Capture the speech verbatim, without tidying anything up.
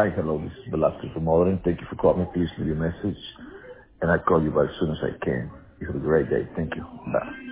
Hi, hello, this is Velasquez from Modeling. Thank you for calling me. Please leave your message, and I'll call you back as soon as I can. You have a great day. Thank you. Bye.